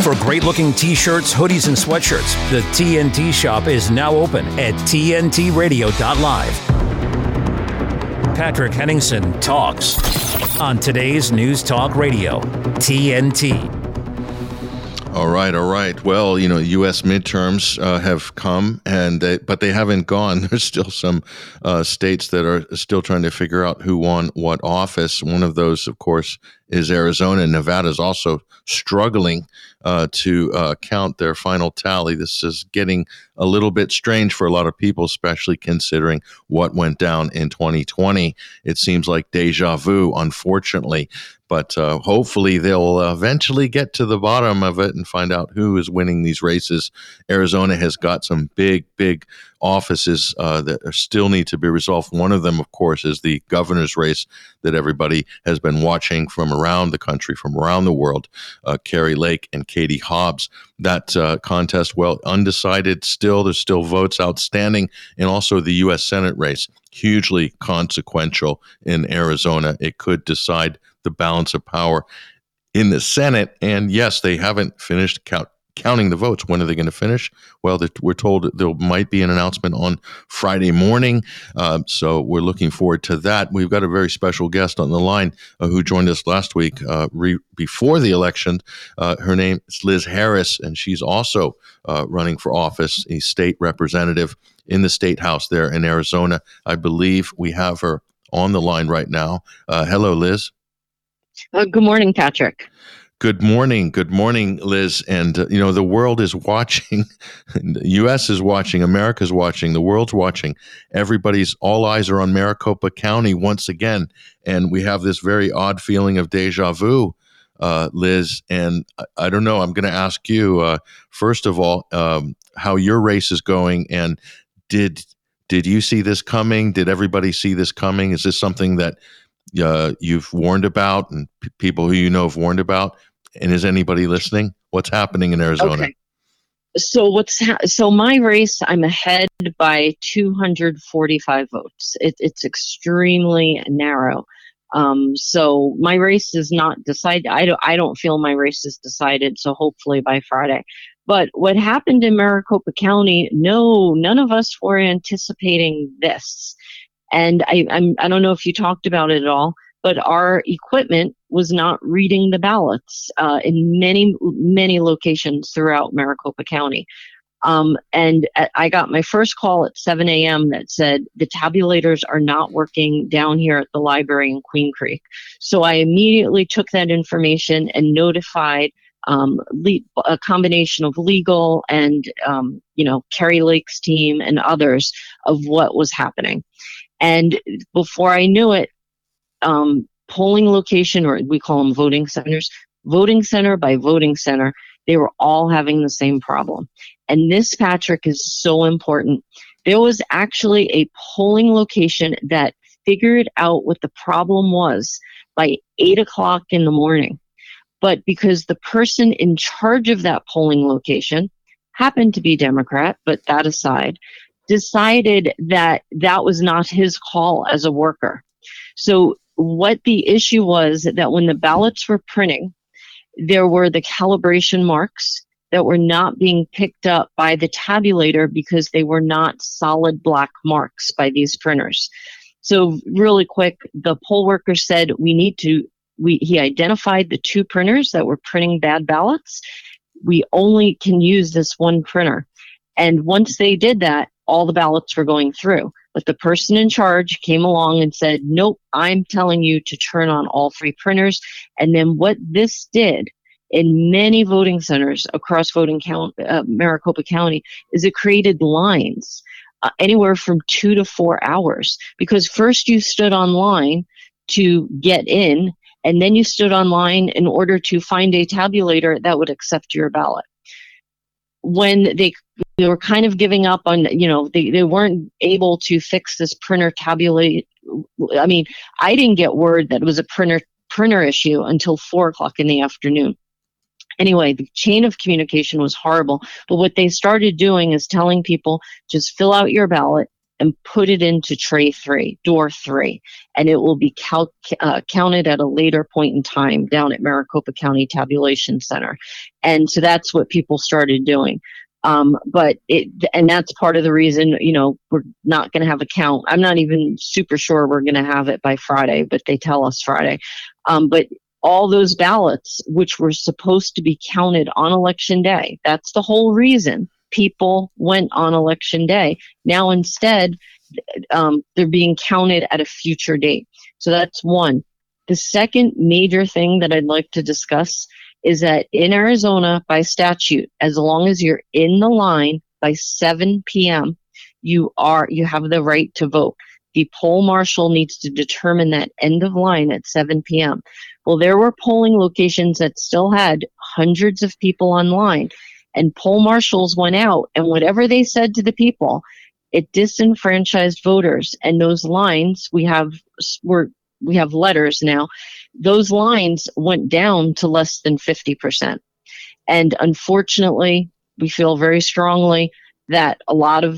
For great-looking T-shirts, hoodies, and sweatshirts, the TNT shop is now open at tntradio.live. Patrick Henningsen talks on today's News Talk Radio, TNT. All right. Well, U.S. midterms have come, but they haven't gone. There's still some states that are still trying to figure out who won what office. One of those, of course, is Arizona. Nevada is also struggling to count their final tally. This is getting a little bit strange for a lot of people, especially considering what went down in 2020. It seems like deja vu, unfortunately. But hopefully they'll eventually get to the bottom of it and find out who is winning these races. Arizona has got some big offices that still need to be resolved. One of them, of course, is the governor's race that everybody has been watching from around the country, from around the world, Kari Lake and Katie Hobbs. That contest, well, undecided still. There's still votes outstanding. And also the U.S. Senate race, hugely consequential in Arizona. It could decide the balance of power in the Senate. And yes, they haven't finished counting the votes. When are they going to finish? Well, we're told there might be an announcement on Friday morning. So we're looking forward to that. We've got a very special guest on the line who joined us last week before the election. Her name is Liz Harris, and she's also running for office, a state representative in the state house there in Arizona. I believe we have her on the line right now. Hello, Liz. Good morning, Patrick. Good morning, Liz. And, the world is watching, the U.S. is watching, America's watching, the world's watching. All eyes are on Maricopa County once again. And we have this very odd feeling of deja vu, Liz. And I don't know, I'm going to ask you, first of all, how your race is going. And did you see this coming? Did everybody see this coming? Is this something that you've warned about and people who you know have warned about? And is anybody listening? What's happening in Arizona? Okay. So my race, I'm ahead by 245 votes. It's extremely narrow. So my race is not decided. I don't feel my race is decided. So hopefully by Friday. But what happened in Maricopa County? No, none of us were anticipating this. And I don't know if you talked about it at all, but our equipment was not reading the ballots in many locations throughout Maricopa County. And I got my first call at 7 a.m. that said the tabulators are not working down here at the library in Queen Creek. So I immediately took that information and notified a combination of legal and, Kari Lake's team and others of what was happening. And before I knew it, polling location, or we call them voting centers, voting center by voting center, they were all having the same problem. And this, Patrick, is so important. There was actually a polling location that figured out what the problem was by 8 o'clock in the morning. But because the person in charge of that polling location happened to be Democrat, but that aside, decided that that was not his call as a worker. So what the issue was that when the ballots were printing, there were the calibration marks that were not being picked up by the tabulator because they were not solid black marks by these printers. So really quick, the poll worker said he identified the two printers that were printing bad ballots. We only can use this one printer. And once they did that, all the ballots were going through. But the person in charge came along and said, nope, I'm telling you to turn on all three printers. And then what this did in many voting centers across Maricopa County is it created lines anywhere from 2 to 4 hours. Because first you stood online to get in, and then you stood online in order to find a tabulator that would accept your ballot. When they were kind of giving up on, they weren't able to fix this printer tabulate. I mean, I didn't get word that it was a printer issue until 4 o'clock in the afternoon. Anyway, the chain of communication was horrible. But what they started doing is telling people, just fill out your ballot, and put it into tray 3, door 3, and it will be counted at a later point in time down at Maricopa County Tabulation Center. And so that's what people started doing. And that's part of the reason, we're not going to have a count. I'm not even super sure we're going to have it by Friday, but they tell us Friday. But all those ballots, which were supposed to be counted on Election Day, that's the whole reason people went on Election Day. Now, instead, they're being counted at a future date. So that's one. The second major thing that I'd like to discuss is that in Arizona, by statute, as long as you're in the line by 7 p.m., you have the right to vote. The poll marshal needs to determine that end of line at 7 p.m. Well, there were polling locations that still had hundreds of people online, and poll marshals went out, and whatever they said to the people, it disenfranchised voters. And those lines, we have letters now, those lines went down to less than 50%. And unfortunately, we feel very strongly that a lot of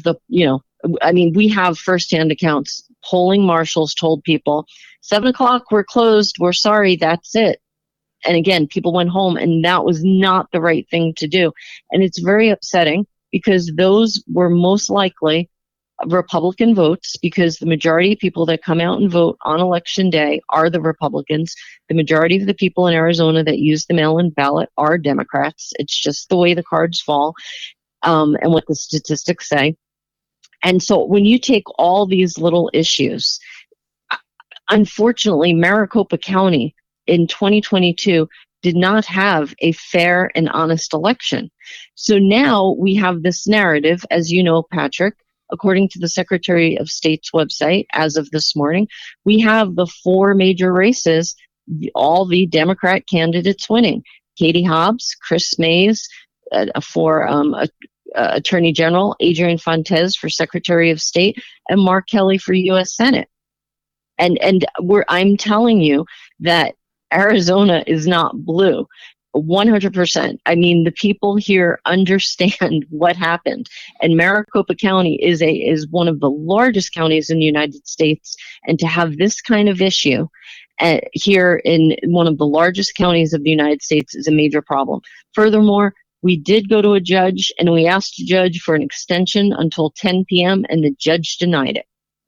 we have firsthand accounts. Polling marshals told people, 7 o'clock, we're closed, we're sorry, that's it. And again, people went home, and that was not the right thing to do. And it's very upsetting because those were most likely Republican votes, because the majority of people that come out and vote on Election Day are the Republicans. The majority of the people in Arizona that use the mail-in ballot are Democrats. It's just the way the cards fall, and what the statistics say. And so when you take all these little issues, unfortunately, Maricopa County in 2022 did not have a fair and honest election. So now we have this narrative, as you know, Patrick, according to the Secretary of State's website, as of this morning, we have the 4 major races, all the Democrat candidates winning. Katie Hobbs, Chris Mays for Attorney General, Adrian Fontes for Secretary of State, and Mark Kelly for U.S. Senate. And I'm telling you that Arizona is not blue. 100%. I mean, the people here understand what happened, and Maricopa County is one of the largest counties in the United States, and to have this kind of issue here in one of the largest counties of the United States is a major problem. Furthermore, we did go to a judge, and we asked the judge for an extension until 10 p.m., and the judge denied it.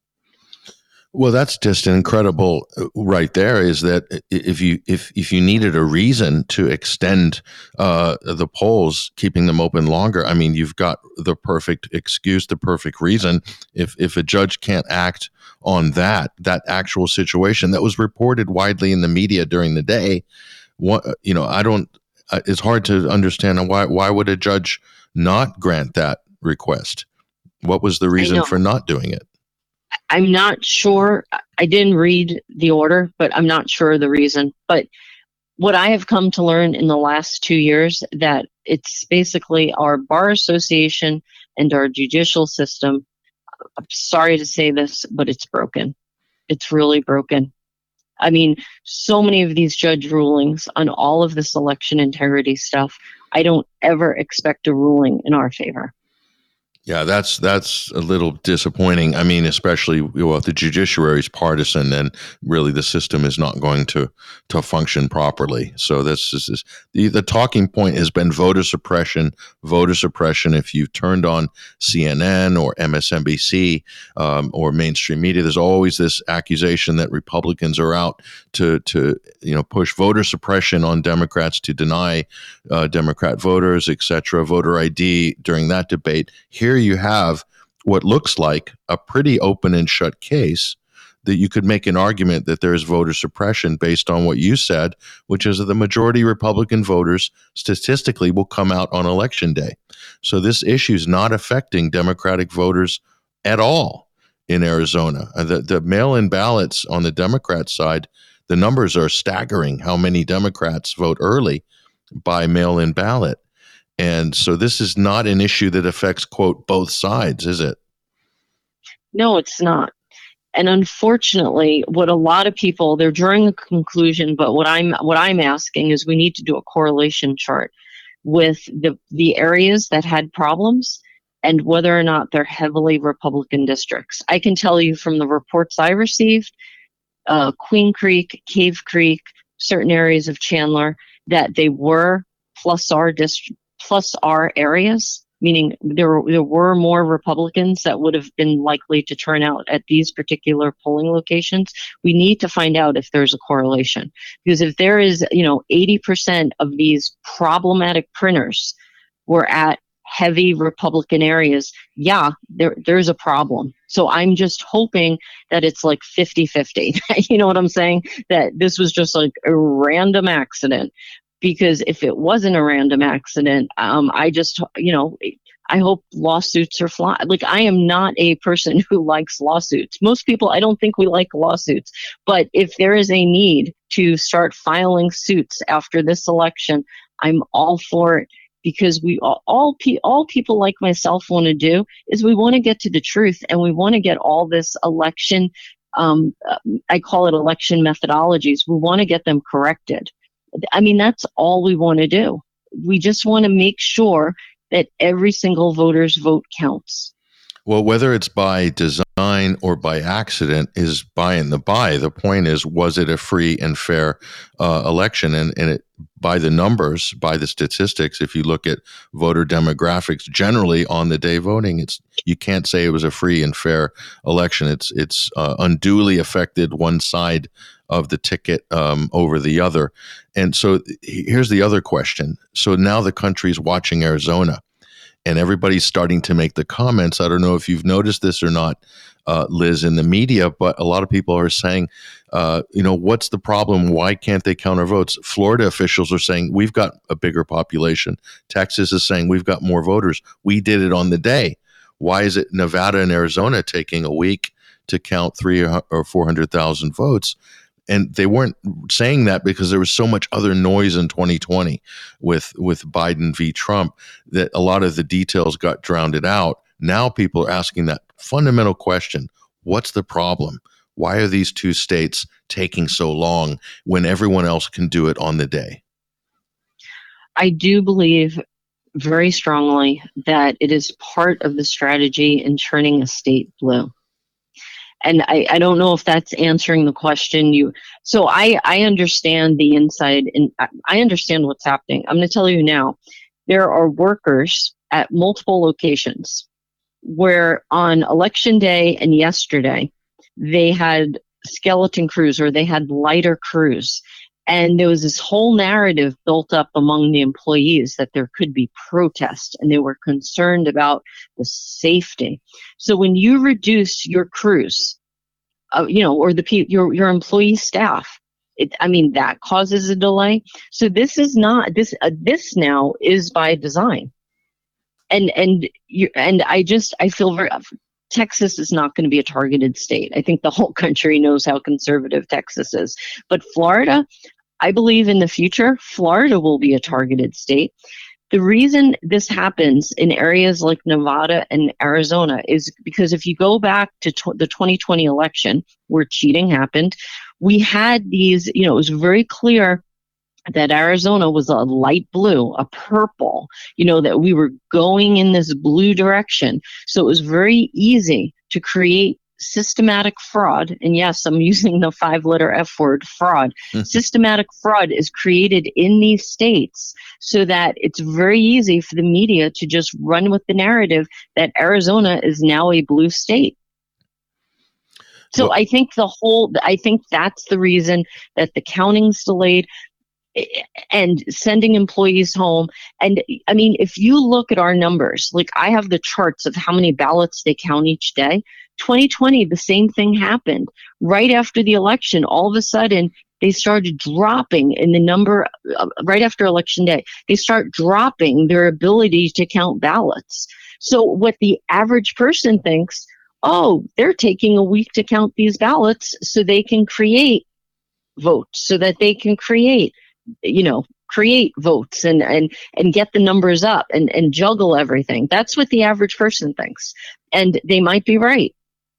Well, that's just incredible right there, is that if you needed a reason to extend the polls, keeping them open longer, I mean, you've got the perfect excuse, the perfect reason. If a judge can't act on that actual situation that was reported widely in the media during the day, it's hard to understand why would a judge not grant that request? What was the reason for not doing it? I'm not sure. I didn't read the order, but I'm not sure the reason. But what I have come to learn in the last 2 years, that it's basically our bar association and our judicial system. I'm sorry to say this, but it's broken. It's really broken. I mean, so many of these judge rulings on all of this election integrity stuff, I don't ever expect a ruling in our favor. Yeah, that's a little disappointing. I mean, especially the judiciary is partisan, and really the system is not going to function properly. So this is the talking point has been voter suppression. Voter suppression. If you've turned on CNN or MSNBC or mainstream media, there's always this accusation that Republicans are out to push voter suppression on Democrats, to deny Democrat voters, etc. Voter ID during that debate. Here you have what looks like a pretty open and shut case that you could make an argument that there is voter suppression based on what you said, which is that the majority Republican voters statistically will come out on Election Day. So this issue is not affecting Democratic voters at all in Arizona. The mail-in ballots on the Democrat side, the numbers are staggering how many Democrats vote early by mail-in ballot. And so this is not an issue that affects, quote, both sides, is it? No, it's not. And unfortunately, what a lot of people, they're drawing a conclusion, but what I'm asking is we need to do a correlation chart with the areas that had problems and whether or not they're heavily Republican districts. I can tell you from the reports I received, Queen Creek, Cave Creek, certain areas of Chandler, that they were plus R areas, meaning there were more Republicans that would have been likely to turn out at these particular polling locations. We need to find out if there's a correlation, because if there is, 80% of these problematic printers were at heavy Republican areas, there's a problem. So I'm just hoping that it's like 50-50. You know what I'm saying? That this was just like a random accident. Because if it wasn't a random accident, I just, I hope lawsuits are flying. Like, I am not a person who likes lawsuits. Most people, I don't think we like lawsuits. But if there is a need to start filing suits after this election, I'm all for it. Because we all people like myself want to do is we want to get to the truth, and we want to get all this election, I call it election methodologies. We want to get them corrected. I mean, that's all we want to do. We just want to make sure that every single voter's vote counts. Well, whether it's by design or by accident is by and the by. The point is, was it a free and fair election? And it, by the numbers, by the statistics, if you look at voter demographics, generally on the day voting, you can't say it was a free and fair election. It's unduly affected one side of the ticket over the other. And so here's the other question. So now the country's watching Arizona, and everybody's starting to make the comments. I don't know if you've noticed this or not, Liz, in the media, but a lot of people are saying, what's the problem? Why can't they count our votes? Florida officials are saying, we've got a bigger population. Texas is saying, we've got more voters. We did it on the day. Why is it Nevada and Arizona taking a week to count 300,000 or 400,000 votes? And they weren't saying that because there was so much other noise in 2020 with Biden v. Trump that a lot of the details got drowned out. Now people are asking that fundamental question: what's the problem? Why are these two states taking so long when everyone else can do it on the day? I do believe very strongly that it is part of the strategy in turning a state blue. And I don't know if that's answering the question so I understand the inside, and I understand what's happening. I'm going to tell you now, there are workers at multiple locations where on election day and yesterday, they had skeleton crews, or they had lighter crews. And there was this whole narrative built up among the employees that there could be protests, and they were concerned about the safety. So when you reduce your crews, or your employee staff, that causes a delay. So this is not this now is by design, and I feel very. Texas is not going to be a targeted state. I think the whole country knows how conservative Texas is, but Florida, I believe in the future, Florida will be a targeted state. The reason this happens in areas like Nevada and Arizona is because if you go back to the 2020 election where cheating happened, we had these, it was very clear that Arizona was a light blue, a purple, that we were going in this blue direction. So it was very easy to create systematic fraud. And yes, I'm using the 5-letter F word, fraud. Systematic fraud is created in these states so that it's very easy for the media to just run with the narrative that Arizona is now a blue state. So well, I think that's the reason that the counting's delayed and sending employees home. And if you look at our numbers, like I have the charts of how many ballots they count each day. 2020, the same thing happened. Right after the election, all of a sudden, they started dropping in the number, right after election day, they start dropping their ability to count ballots. So what the average person thinks, they're taking a week to count these ballots so they can create votes, so that they can create votes and get the numbers up and juggle everything. That's what the average person thinks. And they might be right.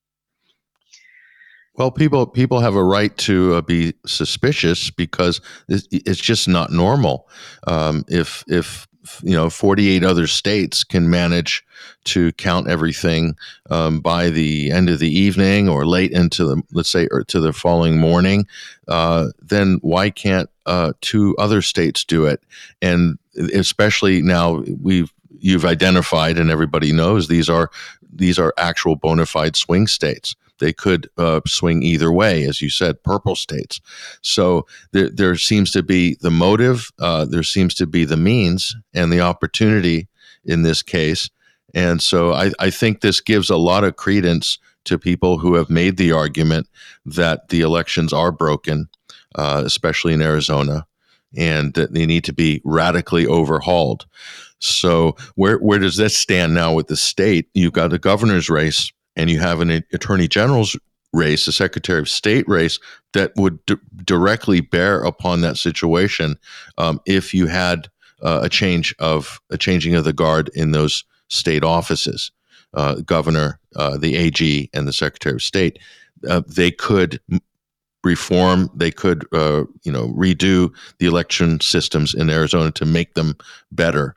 Well, people have a right to be suspicious because it's just not normal. If 48 other states can manage to count everything by the end of the evening or late into the, let's say, or to the following morning, then why can't 2 other states do it? And especially now you've identified, and everybody knows these are actual bona fide swing states. They could swing either way, as you said, purple states. So there seems to be the motive, there seems to be the means and the opportunity in this case. And so I think this gives a lot of credence to people who have made the argument that the elections are broken, especially in Arizona, and that they need to be radically overhauled. So where does this stand now with the state? You've got a governor's race, and you have an attorney general's race, a secretary of state race that would directly bear upon that situation if you had a changing of the guard in those state offices, governor, the AG, and the secretary of state. They could reform. They could redo the election systems in Arizona to make them better.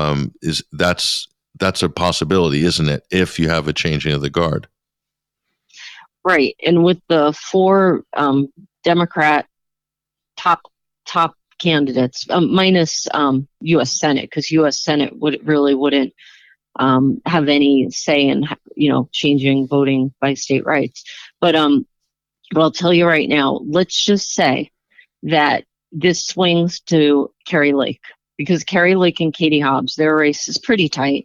That's a possibility, isn't it, if you have a changing of the guard? Right. And with the 4 Democrat top candidates, minus U.S. Senate, because U.S. Senate wouldn't have any say in, changing voting by state rights. But I'll tell you right now, let's just say that this swings to Kari Lake, because Kari Lake and Katie Hobbs, their race is pretty tight.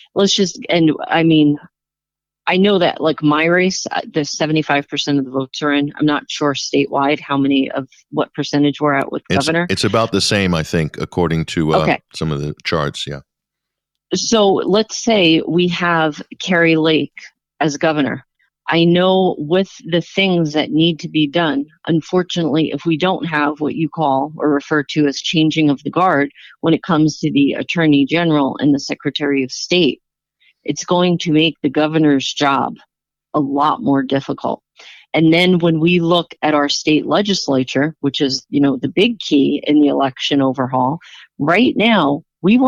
I know that, like, my race, the 75% of the votes are in. I'm not sure statewide what percentage we're at with governor. It's about the same, I think, according to some of the charts. Yeah. So let's say we have Kari Lake as governor. I know with the things that need to be done, unfortunately, if we don't have what you call or refer to as changing of the guard when it comes to the attorney general and the secretary of state, it's going to make the governor's job a lot more difficult. And then when we look at our state legislature, which is, the big key in the election overhaul, right now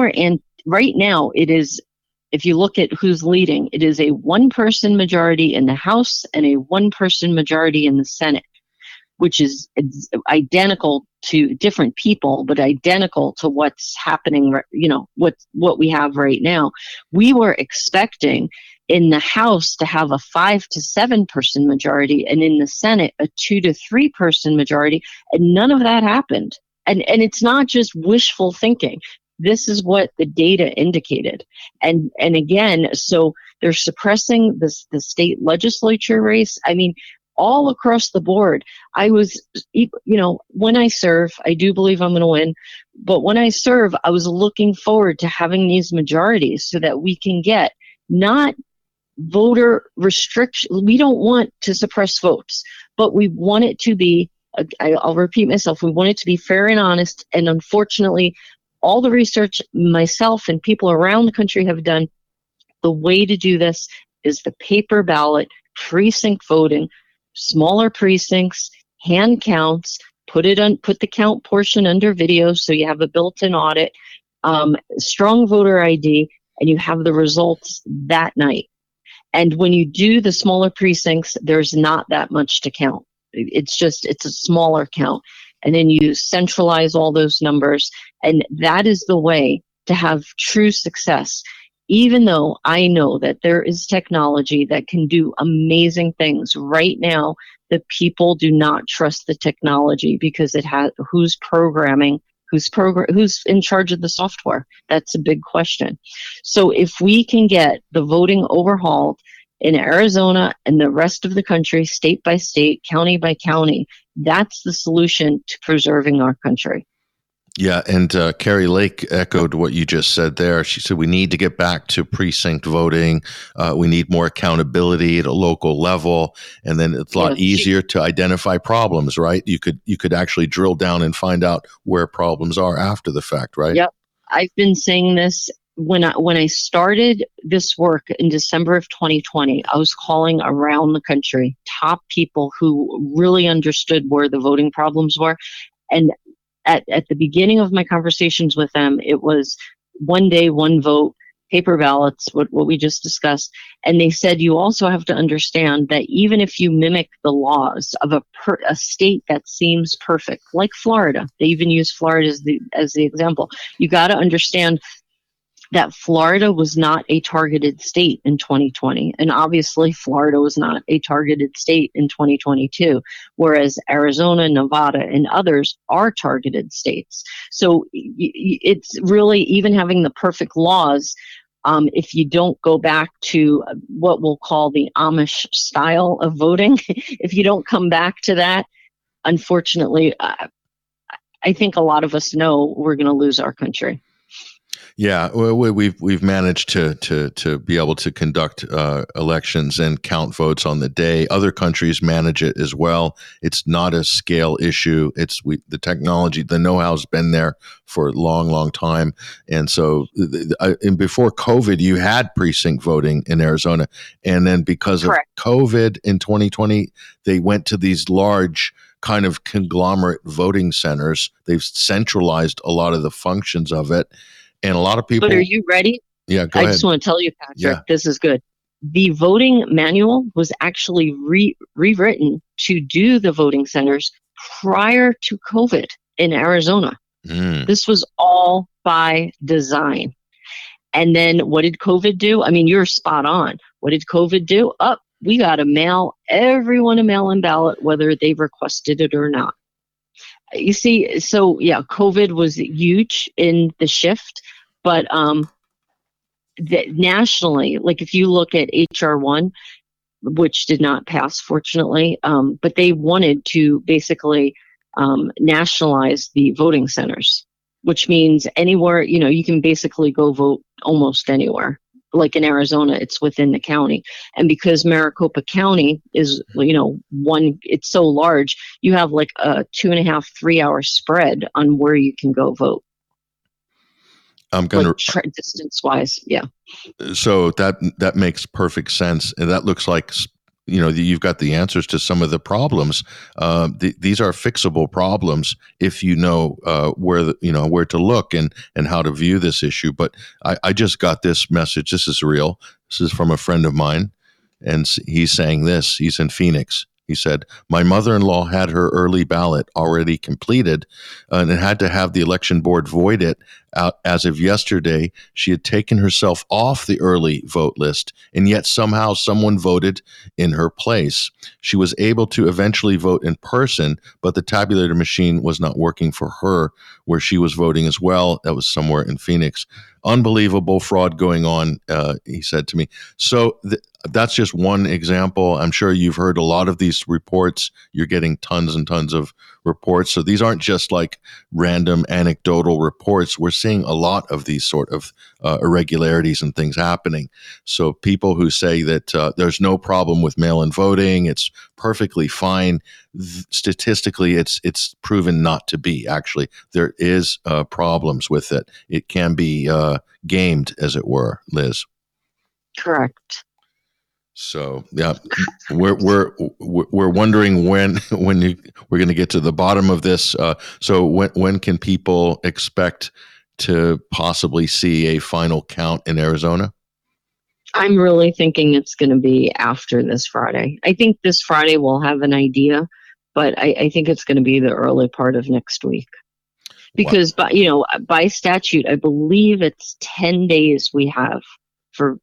it is, if you look at who's leading, it is a 1-person majority in the House and a 1-person majority in the Senate, which is identical to different people, but identical to what's happening, what we have right now. We were expecting in the House to have a 5 to 7-person majority, and in the Senate, a 2 to 3-person majority, and none of that happened. And it's not just wishful thinking. This is what the data indicated. And again, so they're suppressing the state legislature race. I mean, all across the board. I was, when I serve, I do believe I'm going to win. But when I serve, I was looking forward to having these majorities so that we can get not voter restriction. We don't want to suppress votes, but we want it to be, I'll repeat myself, we want it to be fair and honest. And unfortunately, all the research myself and people around the country have done, the way to do this is the paper ballot, precinct voting, smaller precincts, hand counts, put the count portion under video so you have a built-in audit, strong voter ID, and you have the results that night. And when you do the smaller precincts, there's not that much to count. It's a smaller count. And then you centralize all those numbers. And that is the way to have true success. Even though I know that there is technology that can do amazing things right now, the people do not trust the technology because it has who's in charge of the software. That's a big question. So if we can get the voting overhauled in Arizona and the rest of the country, state by state, county by county, that's the solution to preserving our country. Yeah, and Kari Lake echoed what you just said there. She said we need to get back to precinct voting. We need more accountability at a local level, and then it's a lot easier to identify problems, right? You could actually drill down and find out where problems are after the fact, right? Yep. I've been saying this when I started this work in December of 2020. I was calling around the country, top people who really understood where the voting problems were, and at the beginning of my conversations with them, it was one day, one vote, paper ballots, what we just discussed. And they said you also have to understand that even if you mimic the laws of a state that seems perfect, like Florida, they even use Florida as the example, you got to understand that Florida was not a targeted state in 2020. And obviously, Florida was not a targeted state in 2022, whereas Arizona, Nevada, and others are targeted states. So it's really, even having the perfect laws, if you don't go back to what we'll call the Amish style of voting, if you don't come back to that, unfortunately, I think a lot of us know we're going to lose our country. Yeah, well, we've managed to be able to conduct elections and count votes on the day. Other countries manage it as well. It's not a scale issue. The technology, the know-how's been there for a long, long time. And so, and before COVID, you had precinct voting in Arizona, and then because Correct. of COVID in 2020, they went to these large kind of conglomerate voting centers. They've centralized a lot of the functions of it. And a lot of people. But are you ready? Yeah, go ahead. I just want to tell you, Patrick, Yeah. This is good. The voting manual was actually rewritten to do the voting centers prior to COVID in Arizona. This was all by design. And then what did COVID do? I mean, you're spot on. What did COVID do? We got to mail everyone a mail-in ballot, whether they've requested it or not. You see, so yeah, COVID was huge in the shift, but nationally, like if you look at HR1, which did not pass, fortunately, but they wanted to basically nationalize the voting centers, which means anywhere, you can basically go vote almost anywhere. Like in Arizona, it's within the county. And because Maricopa County is, it's so large, you have like a 2.5, 3 hour spread on where you can go vote. I'm going to distance wise. Yeah. So that makes perfect sense. And that looks like, you've got the answers to some of the problems. These are fixable problems if you know where to look and how to view this issue. But I just got this message. This is real. This is from a friend of mine, and he's saying this. He's in Phoenix. He said, my mother-in-law had her early ballot already completed and had to have the election board void it. As of yesterday, she had taken herself off the early vote list, and yet somehow someone voted in her place. She was able to eventually vote in person, but the tabulator machine was not working for her where she was voting as well. That was somewhere in Phoenix. Unbelievable fraud going on, he said to me. So that's just one example. I'm sure you've heard a lot of these reports. You're getting tons and tons of reports. So these aren't just like random anecdotal reports. We're seeing a lot of these sort of irregularities and things happening. So people who say that there's no problem with mail-in voting, it's perfectly fine. Statistically, it's proven not to be. Actually, there is problems with it. It can be gamed, as it were, Liz. Correct. So yeah, we're wondering when we're going to get to the bottom of this. So when can people expect to possibly see a final count in Arizona? I'm really thinking it's going to be after this Friday. I think this Friday we'll have an idea, but I think it's going to be the early part of next week. Because by statute, I believe it's 10 days we have for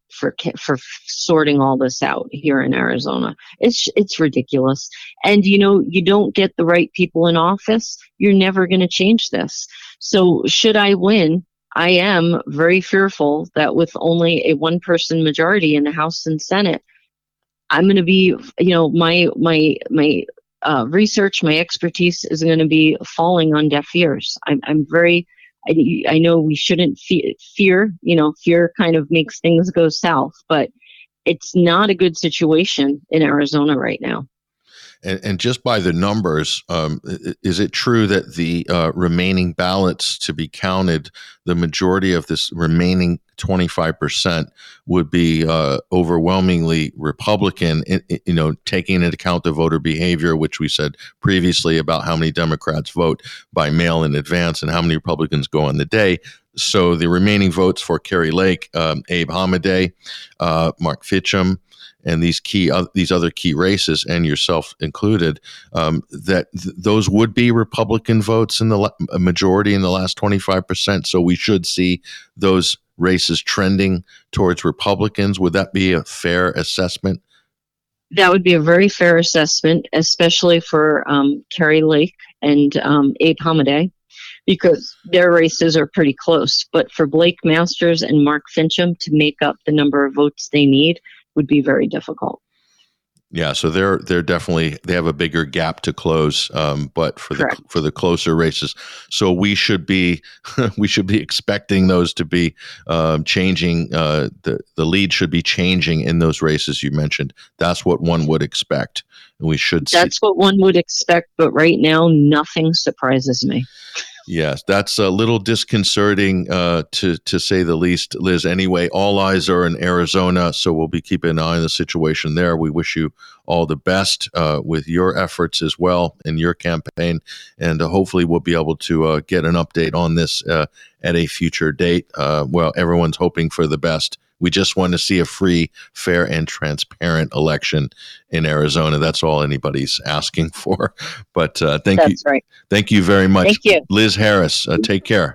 sorting all this out here in Arizona. It's ridiculous. And you don't get the right people in office, you're never going to change this. So should I win, I am very fearful that with only a one-person majority in the House and Senate, I'm going to be, my research, my expertise is going to be falling on deaf ears. I know we shouldn't fear, fear kind of makes things go south, but it's not a good situation in Arizona right now. And just by the numbers, is it true that the remaining ballots to be counted, the majority of this remaining 25% would be overwhelmingly Republican, taking into account the voter behavior, which we said previously about how many Democrats vote by mail in advance and how many Republicans go on the day. So the remaining votes for Kari Lake, Abe Hamadeh, Mark Finchem, and these other key races, and yourself included, those would be Republican votes in the majority in the last 25%. So we should see those races trending towards Republicans. Would that be a fair assessment? That would be a very fair assessment, especially for Kari Lake and Abe Hamadeh, because their races are pretty close. But for Blake Masters and Mark Finchem to make up the number of votes they need would be very difficult. Yeah, so they're definitely, they have a bigger gap to close, but for the closer races, so we should be expecting those to be changing. The lead should be changing in those races you mentioned. That's what one would expect, and we should. That's what one would expect, but right now nothing surprises me. Yes, that's a little disconcerting to say the least, Liz. Anyway, all eyes are in Arizona, so we'll be keeping an eye on the situation there. We wish you all the best with your efforts as well in your campaign, and hopefully we'll be able to get an update on this at a future date. Well, everyone's hoping for the best. We just want to see a free, fair, and transparent election in Arizona. That's all anybody's asking for. But thank you. That's right. Thank you very much. Thank you. Liz Harris, take care.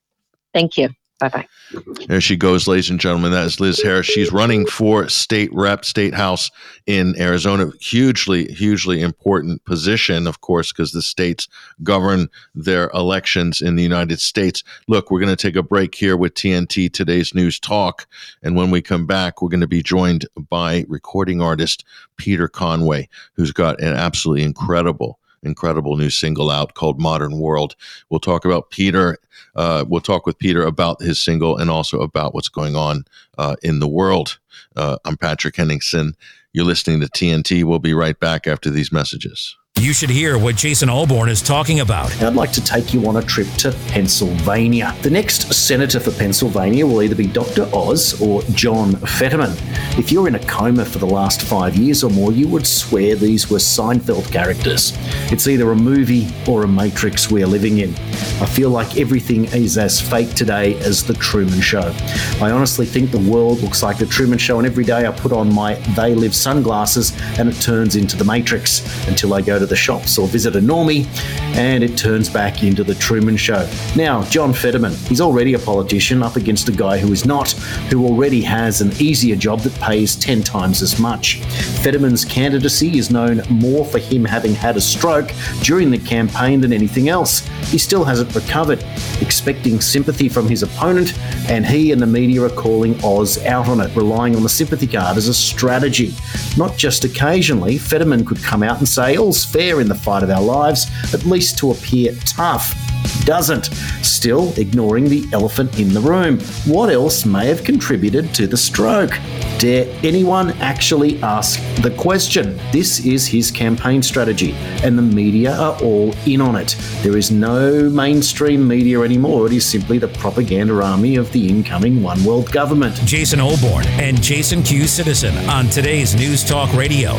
Thank you. Bye-bye. There she goes, ladies and gentlemen. That is Liz Harris. She's running for state house in Arizona. Hugely, hugely important position, of course, because the states govern their elections in the United States. Look, we're going to take a break here with TNT Today's News Talk. And when we come back, we're going to be joined by recording artist Peter Conway, who's got an absolutely incredible new single out called Modern World. We'll talk about Peter. We'll talk with Peter about his single and also about what's going on in the world. I'm Patrick Henningsen. You're listening to TNT. We'll be right back after these messages. You should hear what Jason Alborn is talking about. I'd like to take you on a trip to Pennsylvania. The next senator for Pennsylvania will either be Dr. Oz or John Fetterman. If you're in a coma for the last 5 years or more, you would swear these were Seinfeld characters. It's either a movie or a matrix we're living in. I feel like everything is as fake today as The Truman Show. I honestly think the world looks like The Truman Show, and every day I put on my They Live sunglasses and it turns into The Matrix until I go to the shops or visit a normie and it turns back into The Truman Show. Now, John Fetterman, he's already a politician up against a guy who is not, who already has an easier job that pays 10 times as much. Fetterman's candidacy is known more for him having had a stroke during the campaign than anything else. He still hasn't recovered, expecting sympathy from his opponent, and he and the media are calling Oz out on it, relying on the sympathy card as a strategy. Not just occasionally, Fetterman could come out and say, all's fair in the fight of our lives, at least to appear tough. Doesn't. Still ignoring the elephant in the room. What else may have contributed to the stroke? Dare anyone actually ask the question? This is his campaign strategy, and the media are all in on it. There is no mainstream media anymore. It is simply the propaganda army of the incoming One World government. Jason Olborn and Jason Q. Citizen on today's News Talk Radio,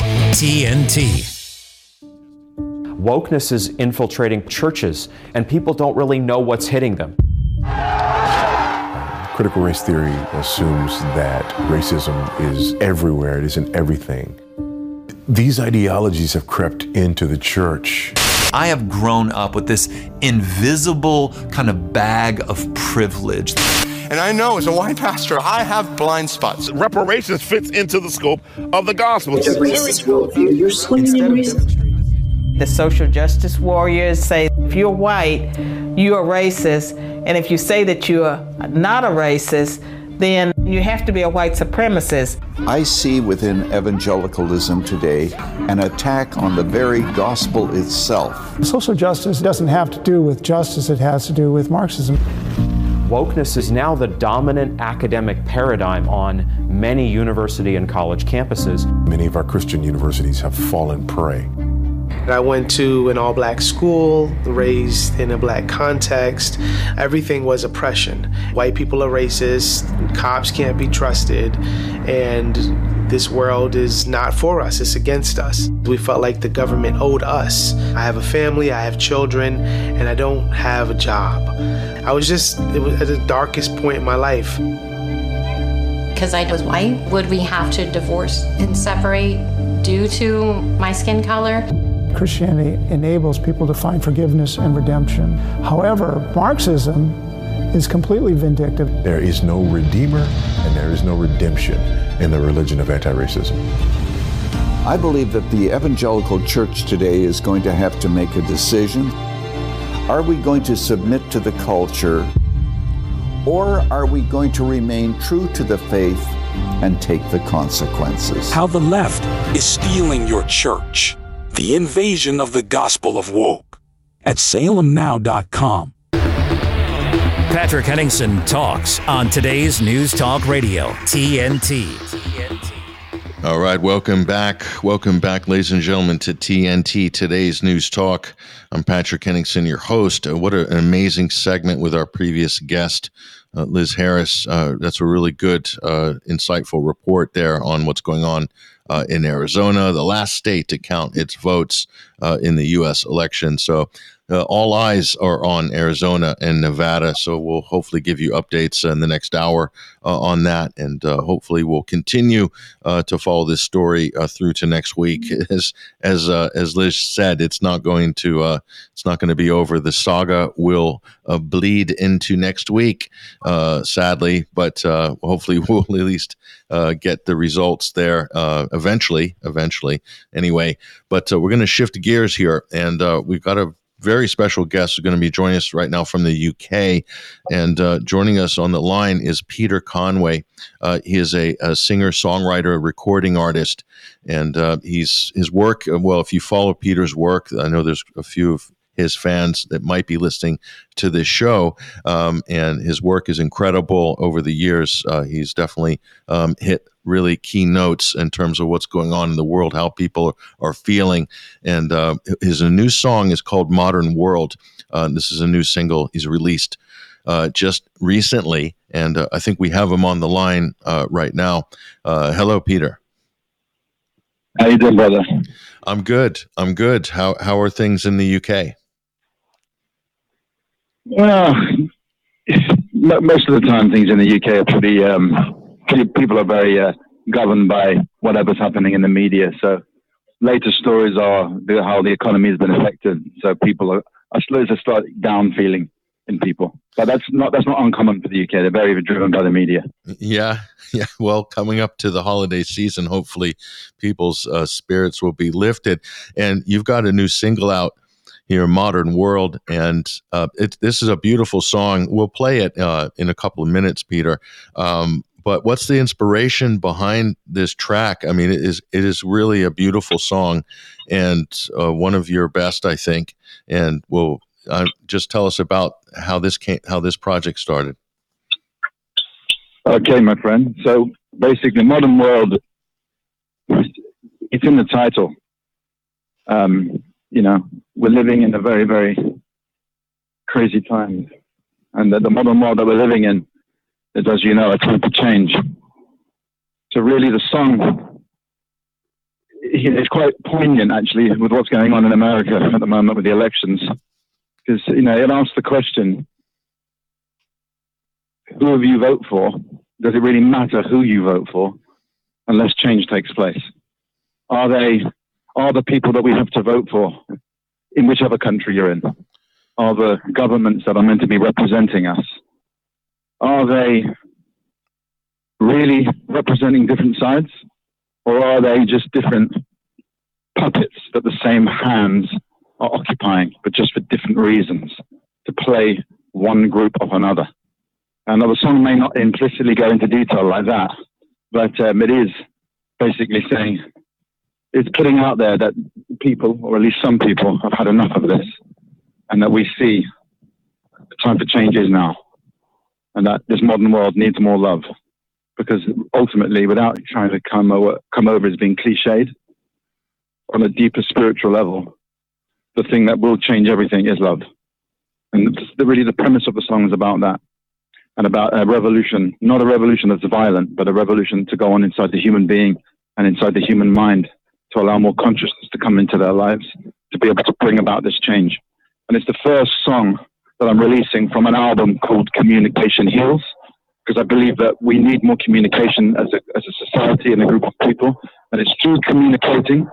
TNT. Wokeness is infiltrating churches, and people don't really know what's hitting them. Critical race theory assumes that racism is everywhere, it is in everything. These ideologies have crept into the church. I have grown up with this invisible kind of bag of privilege. And I know as a white pastor, I have blind spots. Reparations fits into the scope of the gospel. It's a racist worldview. You're swimming in racism. The social justice warriors say if you're white, you're a racist. And if you say that you're not a racist, then you have to be a white supremacist. I see within evangelicalism today an attack on the very gospel itself. Social justice doesn't have to do with justice, it has to do with Marxism. Wokeness is now the dominant academic paradigm on many university and college campuses. Many of our Christian universities have fallen prey I went to an all-black school, raised in a black context. Everything was oppression. White people are racist, cops can't be trusted, and this world is not for us, it's against us. We felt like the government owed us. I have a family, I have children, and I don't have a job. It was at the darkest point in my life. Because I was white, would we have to divorce and separate due to my skin color? Christianity enables people to find forgiveness and redemption. However, Marxism is completely vindictive. There is no redeemer and there is no redemption in the religion of anti-racism. I believe that the evangelical church today is going to have to make a decision. Are we going to submit to the culture, or are we going to remain true to the faith and take the consequences? How the left is stealing your church. The invasion of the gospel of woke at salemnow.com. Patrick Henningsen talks on today's News Talk Radio, TNT. All right, welcome back. Welcome back, ladies and gentlemen, to TNT, today's News Talk. I'm Patrick Henningsen, your host. What an amazing segment with our previous guest, Liz Harris. That's a really good, insightful report there on what's going on in Arizona, the last state to count its votes in the U.S. election. So all eyes are on Arizona and Nevada. So we'll hopefully give you updates in the next hour on that, and hopefully we'll continue to follow this story through to next week. As Liz said, it's not going to be over. The saga will bleed into next week, sadly, but hopefully we'll at least get the results there eventually. Anyway, but we're going to shift gears here, and we've got a very special guest who's going to be joining us right now from the UK, and joining us on the line is Peter Conway. He is a singer-songwriter, a recording artist, and his work, well, if you follow Peter's work, I know there's a few of his fans that might be listening to this show, and his work is incredible over the years. He's definitely hit really key notes in terms of what's going on in the world, how people are feeling. And his new song is called Modern World. This is a new single he's released just recently, and I think we have him on the line right now. Hello, Peter. How you doing, brother? I'm good. How are things in the UK? Well, most of the time things in the UK are pretty, people are very governed by whatever's happening in the media. So latest stories are how the economy has been affected. So people are there's a slight down feeling in people. But that's not uncommon for the UK. They're very driven by the media. Yeah. Well, coming up to the holiday season, hopefully people's spirits will be lifted. And you've got a new single out here, Modern World, and this is a beautiful song. We'll play it in a couple of minutes, Peter. But what's the inspiration behind this track? I mean, it is really a beautiful song, and one of your best, I think. And we'll just tell us about how this project started. Okay, my friend. So basically, Modern World, it's in the title. We're living in a very, very crazy time. And the modern world that we're living in is, as you know, a time for change. So really the song is quite poignant, actually, with what's going on in America at the moment with the elections. Because, it asks the question, whoever you vote for, does it really matter who you vote for unless change takes place? Are the people that we have to vote for, in whichever country you're in, are the governments that are meant to be representing us, are they really representing different sides? Or are they just different puppets that the same hands are occupying, but just for different reasons, to play one group of another? And the song may not implicitly go into detail like that, but it is basically saying, it's putting out there that people, or at least some people, have had enough of this, and that we see the time for change is now, and that this modern world needs more love. Because ultimately, without trying to come over as being cliched, on a deeper spiritual level, the thing that will change everything is love. And really the premise of the song is about that, and about a revolution, not a revolution that's violent, but a revolution to go on inside the human being and inside the human mind, to allow more consciousness to come into their lives, to be able to bring about this change. And it's the first song that I'm releasing from an album called Communication Heals, because I believe that we need more communication as a society and a group of people, and it's through communicating,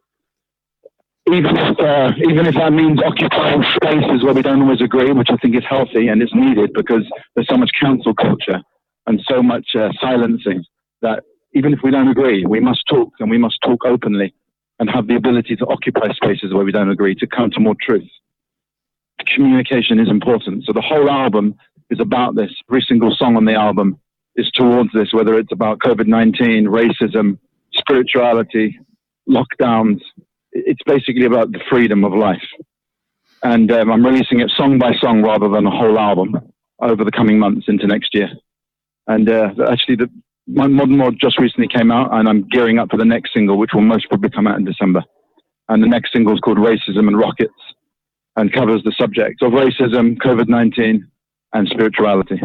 even if that means occupying spaces where we don't always agree, which I think is healthy and is needed, because there's so much cancel culture and so much silencing, that even if we don't agree, we must talk, and we must talk openly and have the ability to occupy spaces where we don't agree, to come to more truth. Communication is important. So the whole album is about this. Every single song on the album is towards this, whether it's about COVID-19, racism, spirituality, lockdowns. It's basically about the freedom of life. And I'm releasing it song by song rather than a whole album over the coming months into next year. And actually, my Modern World just recently came out, and I'm gearing up for the next single, which will most probably come out in December. And the next single is called Racism and Rockets, and covers the subject of racism, COVID-19, and spirituality.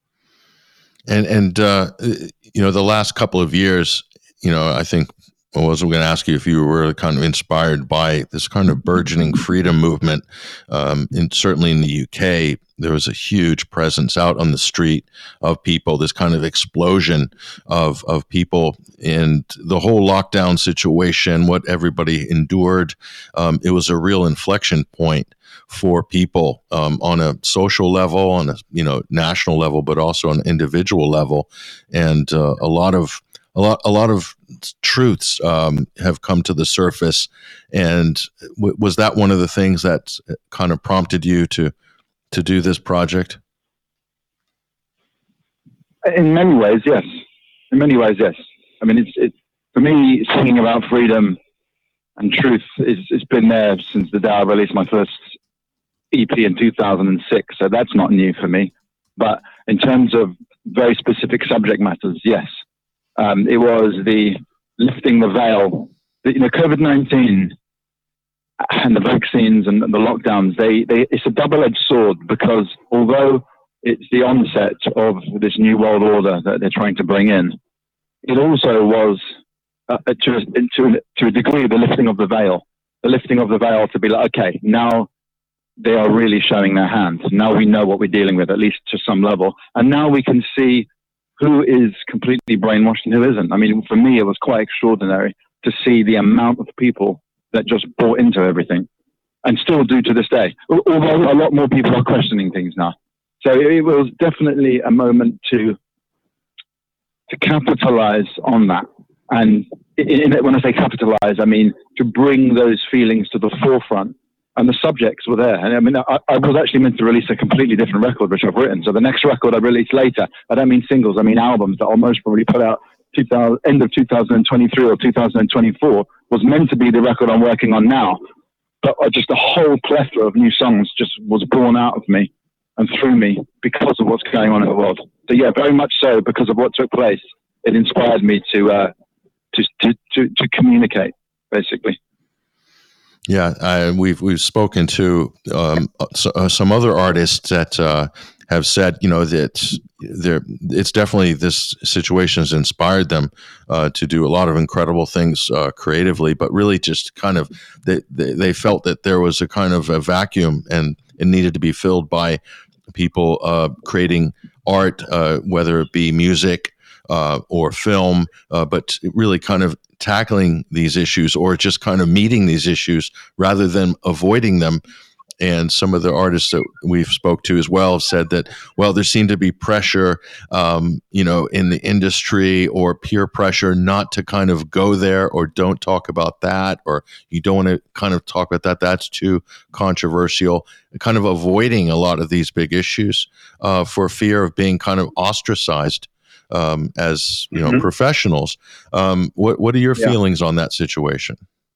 And the last couple of years, I think I was going to ask you if you were kind of inspired by this kind of burgeoning freedom movement. Certainly in the UK, there was a huge presence out on the street of people, this kind of explosion of people, and the whole lockdown situation, what everybody endured. It was a real inflection point for people on a social level, on a national level, but also on an individual level, and a lot of truths have come to the surface. And was that one of the things that kind of prompted you to do this project? In many ways, yes. I mean, it's for me, singing about freedom and truth it's been there since the day I released my first EP in 2006. So that's not new for me. But in terms of very specific subject matters, yes. It was the lifting the veil. COVID-19 and the vaccines and the lockdowns, it's a double-edged sword, because although it's the onset of this new world order that they're trying to bring in, it also was, to a degree, the lifting of the veil. The lifting of the veil to be like, okay, now they are really showing their hand. Now we know what we're dealing with, at least to some level. And now we can see who is completely brainwashed and who isn't. I mean, for me, it was quite extraordinary to see the amount of people that just bought into everything, and still do to this day. Although a lot more people are questioning things now. So it was definitely a moment to capitalize on that. And when I say capitalize, I mean to bring those feelings to the forefront. And the subjects were there. And I mean, I was actually meant to release a completely different record, which I've written. So the next record I release later, I don't mean singles, I mean albums that I'll most probably put out end of 2023 or 2024, was meant to be the record I'm working on now. But just a whole plethora of new songs just was born out of me and through me because of what's going on in the world. So yeah, very much so, because of what took place, it inspired me to communicate, basically. Yeah, we've spoken to some other artists that have said, that it's definitely, this situation has inspired them to do a lot of incredible things creatively, but really just kind of they felt that there was a kind of a vacuum, and it needed to be filled by people creating art, whether it be music or film, but really kind of tackling these issues, or just kind of meeting these issues rather than avoiding them. And some of the artists that we've spoke to as well have said that, well, there seemed to be pressure, in the industry, or peer pressure not to kind of go there, or don't talk about that, or you don't want to kind of talk about that. That's too controversial, kind of avoiding a lot of these big issues for fear of being kind of ostracized as professionals. What are your feelings on that situation?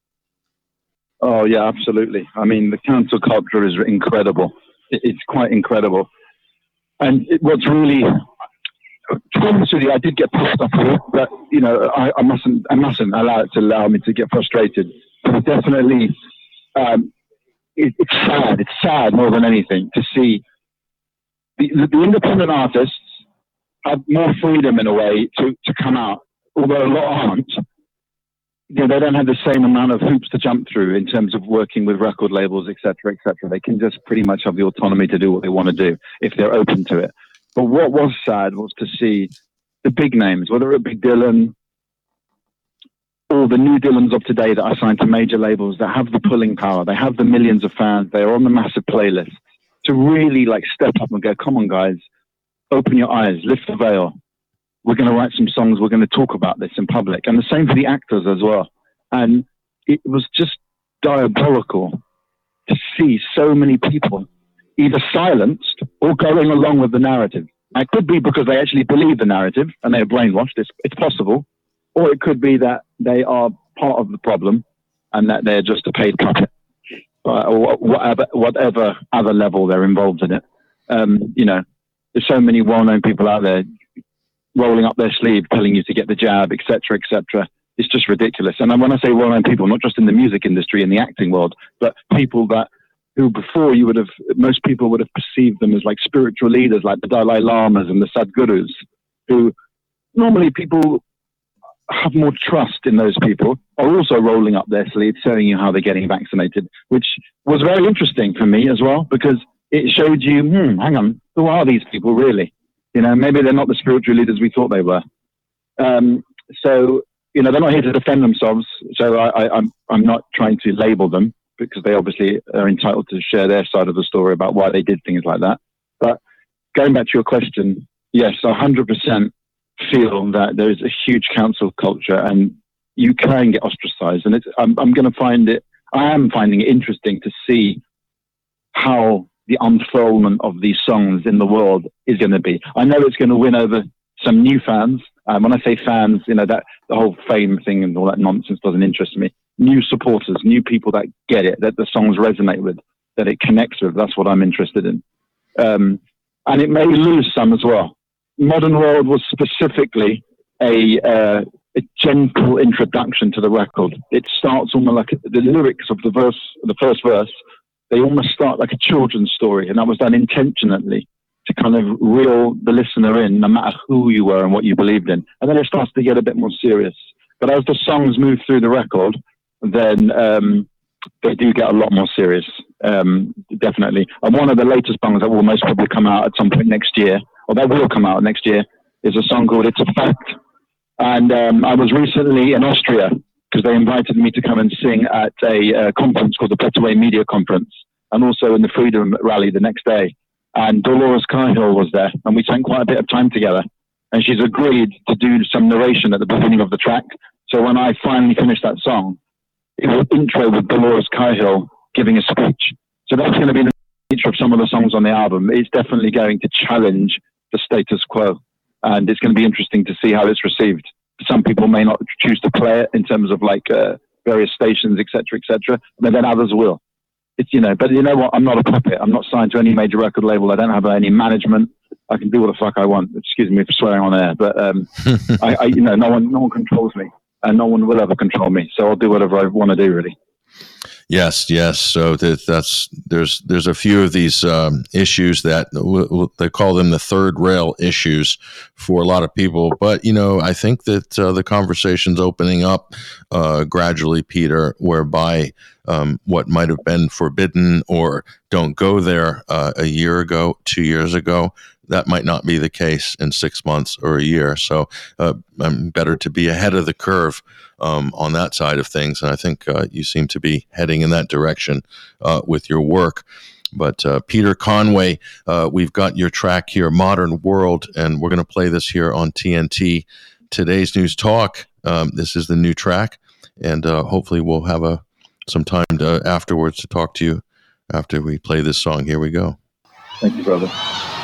Oh yeah, absolutely. I mean, the cancel culture is incredible. It's quite incredible. And what's really, to be honest with you, I did get pissed off with it, but I mustn't allow it to allow me to get frustrated. But definitely, it's sad. It's sad more than anything to see the independent artists have more freedom in a way to come out, although a lot aren't. They don't have the same amount of hoops to jump through in terms of working with record labels, et cetera, et cetera. They can just pretty much have the autonomy to do what they want to do if they're open to it. But what was sad was to see the big names, whether it be Dylan or the new Dylans of today that are signed to major labels that have the pulling power, they have the millions of fans, they are on the massive playlists, to really like step up and go, come on guys, open your eyes, lift the veil. We're going to write some songs. We're going to talk about this in public. And the same for the actors as well. And it was just diabolical to see so many people either silenced or going along with the narrative. It could be because they actually believe the narrative and they're brainwashed. It's possible. Or it could be that they are part of the problem and that they're just a paid puppet. Or whatever other level they're involved in it. There's so many well-known people out there rolling up their sleeve, telling you to get the jab, etc., etc. It's just ridiculous. And when I say well-known people, not just in the music industry and the acting world, but people who before most people would have perceived them as like spiritual leaders, like the Dalai Lamas and the Sadhgurus, who normally people have more trust in those people, are also rolling up their sleeves, telling you how they're getting vaccinated, which was very interesting for me as well, because it showed you, hang on, who are these people really? Maybe they're not the spiritual leaders we thought they were. So, they're not here to defend themselves. So I'm not trying to label them because they obviously are entitled to share their side of the story about why they did things like that. But going back to your question, yes, 100% feel that there is a huge cancel culture and you can get ostracized. And I am finding it interesting to see how the unfoldment of these songs in the world is going to be. I know it's going to win over some new fans. When I say fans, that the whole fame thing and all that nonsense doesn't interest me. New supporters, new people that get it, that the songs resonate with, that it connects with. That's what I'm interested in. And it may lose some as well. Modern World was specifically a gentle introduction to the record. It starts almost like the lyrics of the first verse. They almost start like a children's story, and that was done intentionally to kind of reel the listener in, no matter who you were and what you believed in. And then it starts to get a bit more serious. But as the songs move through the record, then they do get a lot more serious, definitely. And one of the latest songs that will most probably come out at some point next year, or that will come out next year, is a song called It's a Fact. And I was recently in Austria, because they invited me to come and sing at a conference called the Petaway Media Conference, and also in the Freedom Rally the next day. And Dolores Cahill was there, and we spent quite a bit of time together. And she's agreed to do some narration at the beginning of the track. So when I finally finished that song, it was intro with Dolores Cahill giving a speech. So that's going to be the nature of some of the songs on the album. It's definitely going to challenge the status quo, and it's going to be interesting to see how it's received. Some people may not choose to play it in terms of various stations, etc., but then others will. But you know what? I'm not a puppet. I'm not signed to any major record label. I don't have any management. I can do what the fuck I want. Excuse me for swearing on air, but no one controls me, and no one will ever control me. So I'll do whatever I want to do, really. Yes. So there's a few of these issues that they call them the third rail issues for a lot of people. But I think that the conversation's opening up gradually, Peter, whereby what might have been forbidden or don't go there a year ago, 2 years ago, that might not be the case in 6 months or a year. So better to be ahead of the curve on that side of things. And I think you seem to be heading in that direction with your work. But Peter Conway, we've got your track here, Modern World, and we're going to play this here on TNT Today's News Talk. This is the new track, and hopefully we'll have some time afterwards to talk to you after we play this song. Here we go. Thank you, brother.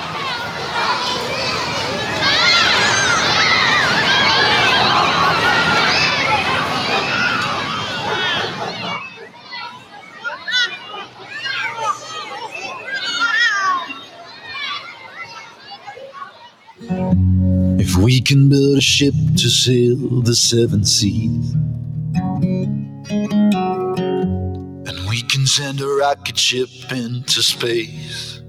If we can build a ship to sail the seven seas, and we can send a rocket ship into space.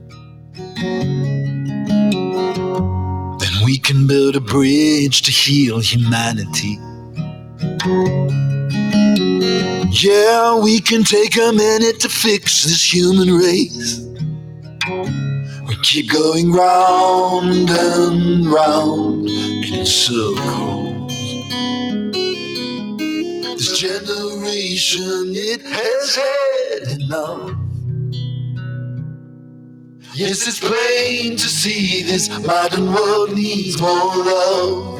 Then we can build a bridge to heal humanity. Yeah, we can take a minute to fix this human race. We keep going round and round in circles. This generation, it has had enough. Yes, it's plain to see this modern world needs more love.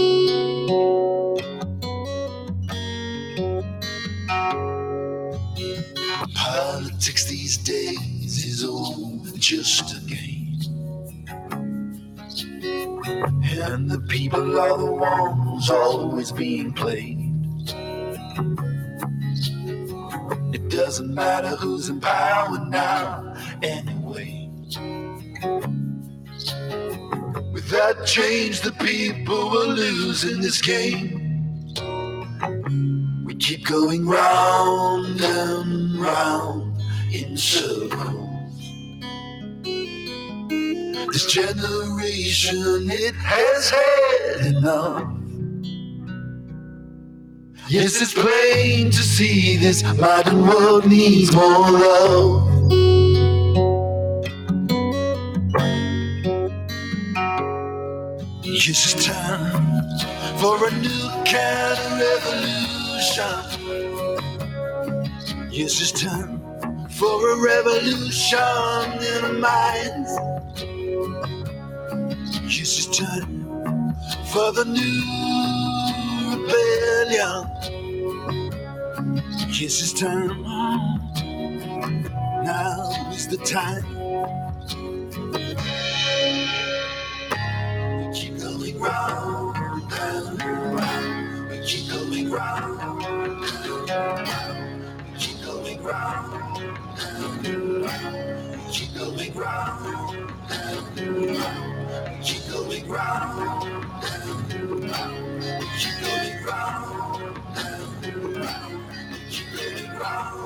Politics these days is all just a game, and the people are the ones always being played. It doesn't matter who's in power now, anyway. Without change, the people will lose in this game. We keep going round and round in circles. This generation, it has had enough. Yes, it's plain to see this modern world needs more love. Yes, it's time for a new kind of revolution. Yes, it's time for a revolution in our minds. Yes, it's time for the new rebellion. Yes, it's time. Now is the time. We keep going round and round. We keep going round and round. We keep going round and round. We keep going round and round. We keep going round and round. We keep going round and round. We keep going round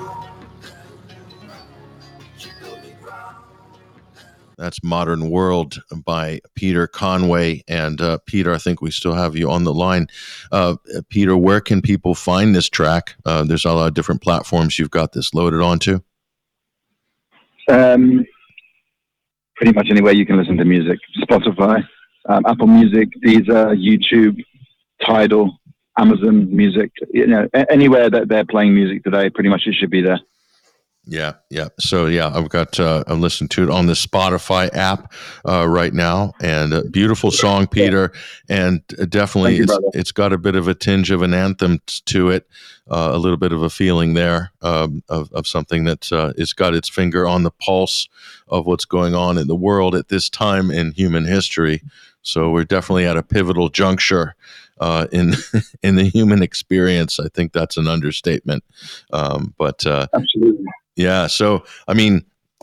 and keep going round. That's Modern World by Peter Conway. And Peter, I think we still have you on the line. Peter, where can people find this track? There's a lot of different platforms you've got this loaded onto. Pretty much anywhere you can listen to music. Spotify, Apple Music, Deezer, YouTube, Tidal, Amazon Music. You know, anywhere that they're playing music today, pretty much it should be there. Yeah. So I've got I'm listening to it on the Spotify app right now, and a beautiful song, Peter, and definitely it's got a bit of a tinge of an anthem to it, a little bit of a feeling there of something that it's got its finger on the pulse of what's going on in the world at this time in human history. So we're definitely at a pivotal juncture in the human experience. I think that's an understatement. But absolutely. Yeah. So, I mean,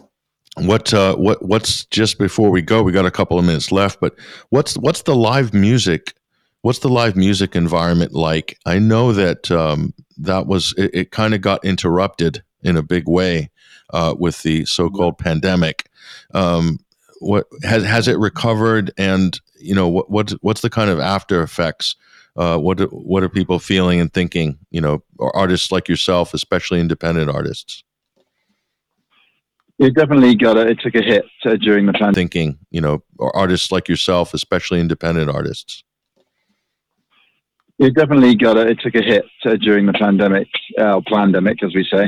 what's just before we go, we got a couple of minutes left, but what's the live music environment like? I know that it kind of got interrupted in a big way with the so-called pandemic. What has it recovered? And what's the kind of after effects? What are people feeling and thinking? Or artists like yourself, especially independent artists. It definitely it took a hit during the pandemic. Thinking, or artists like yourself, especially independent artists. It definitely it took a hit during the pandemic, as we say.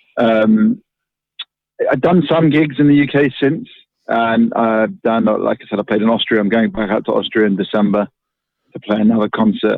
I've done some gigs in the UK since, and I've done, like I said, I played in Austria. I'm going back out to Austria in December to play another concert.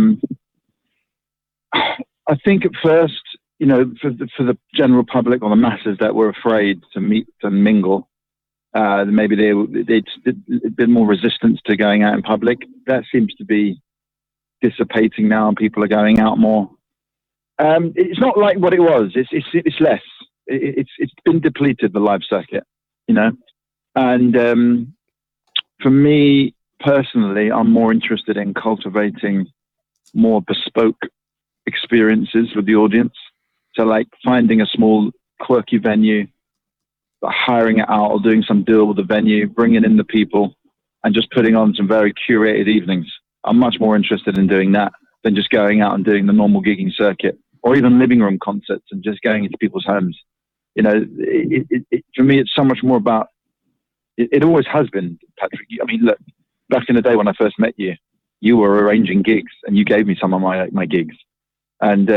I think at first, for the general public or the masses that were afraid to meet and mingle, maybe they'd a bit more resistance to going out in public. That seems to be dissipating now, and people are going out more. It's not like what it was. It's less. It's been depleted, the live circuit, And for me personally, I'm more interested in cultivating more bespoke experiences with the audience. So like finding a small quirky venue, hiring it out or doing some deal with the venue, bringing in the people, and just putting on some very curated evenings. I'm much more interested in doing that than just going out and doing the normal gigging circuit, or even living room concerts and just going into people's homes. You know, for me, it's so much more about, it always has been, Patrick. I mean, look, back in the day when I first met you, you were arranging gigs and you gave me some of my gigs. And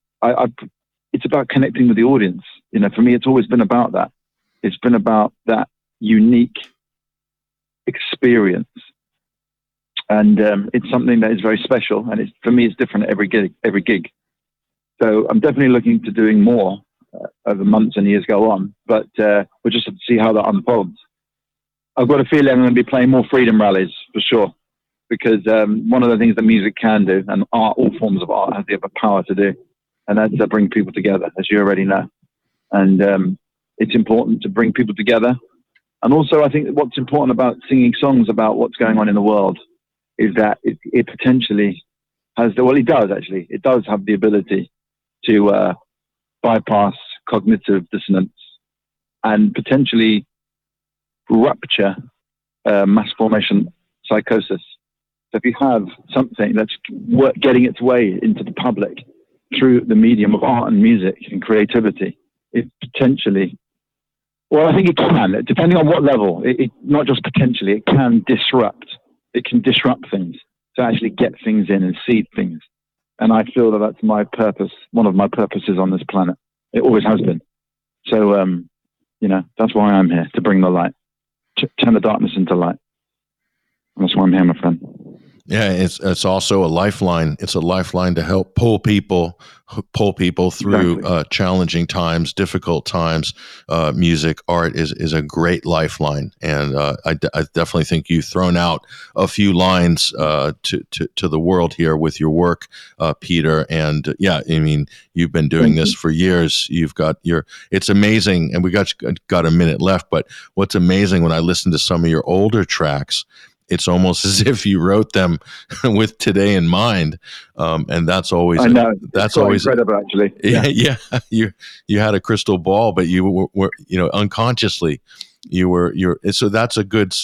it's about connecting with the audience. You know, for me, it's always been about that. It's been about that unique experience. And it's something that is very special. And for me, it's different at every gig. So I'm definitely looking to doing more over months and years go on. But we'll just have to see how that unfolds. I've got a feeling I'm going to be playing more freedom rallies for sure. Because one of the things that music can do, and art, all forms of art, have the power to do, and that's to bring people together, as you already know. And it's important to bring people together. And also, I think what's important about singing songs about what's going on in the world is that it potentially has it does actually. It does have the ability to bypass cognitive dissonance and potentially rupture mass formation psychosis. So if you have something that's getting its way into the public through the medium of art and music and creativity, it potentially, well, I think it can, depending on what level, it not just potentially, it can disrupt. It can disrupt things to actually get things in and seed things. And I feel that that's my purpose, one of my purposes on this planet. It always has been. So, you know, that's why I'm here, to bring the light, turn the darkness into light. That's why I'm here, my friend. Yeah, it's also a lifeline. It's a lifeline to help pull people through challenging times, difficult times. Music, art is a great lifeline, and I definitely think you've thrown out a few lines to the world here with your work, Peter. And yeah, I mean, you've been doing this for years. You've got it's amazing, and we got a minute left. But what's amazing when I listen to some of your older tracks, it's almost as if you wrote them with today in mind, and that's always that's always incredible. Actually, yeah. You had a crystal ball, but you were unconsciously so that's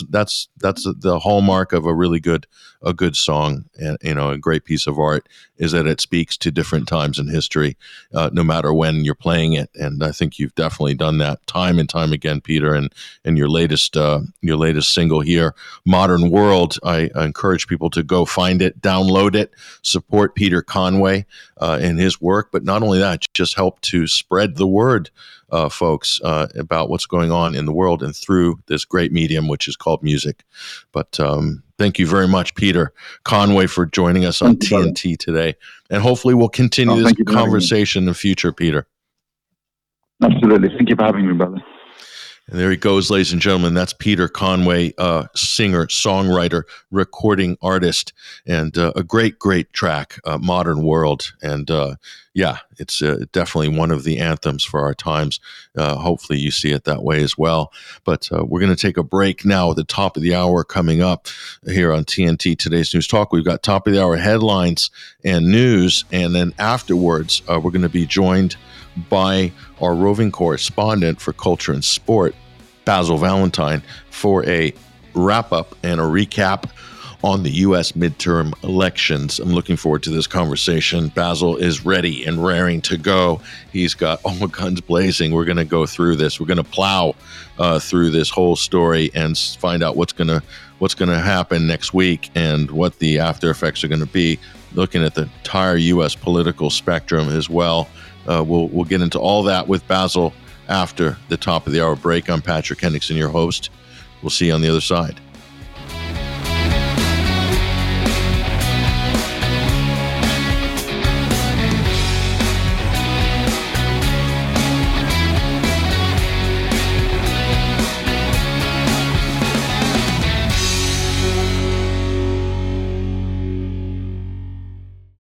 the hallmark of a really good song, and a great piece of art is that it speaks to different times in history, no matter when you're playing it. And I think you've definitely done that time and time again, Peter. And your latest single here, Modern World, I encourage people to go find it, download it, support Peter Conway and his work. But not only that, just help to spread the word, folks, about what's going on in the world and through this great medium, which is called music. But thank you very much, Peter Conway, for joining us on TNT today. And hopefully we'll continue this conversation in the future, Peter. Absolutely. Thank you for having me, brother. And there he goes, ladies and gentlemen. That's Peter Conway, singer, songwriter, recording artist, and a great track, Modern World. And it's definitely one of the anthems for our times. Hopefully you see it that way as well. But we're going to take a break now at the top of the hour coming up here on TNT Today's News Talk. We've got top of the hour headlines and news. And then afterwards, we're going to be joined by our roving correspondent for culture and sport, Basil Valentine, for a wrap-up and a recap on the U.S. midterm elections. I'm looking forward to this conversation. Basil is ready and raring to go. He's got all guns blazing. We're going to go through this. We're going to plow through this whole story and find out what's going to happen next week and what the after effects are going to be, looking at the entire U.S. political spectrum as well. We'll get into all that with Basil after the top of the hour break. I'm Patrick Henningsen, your host. We'll see you on the other side.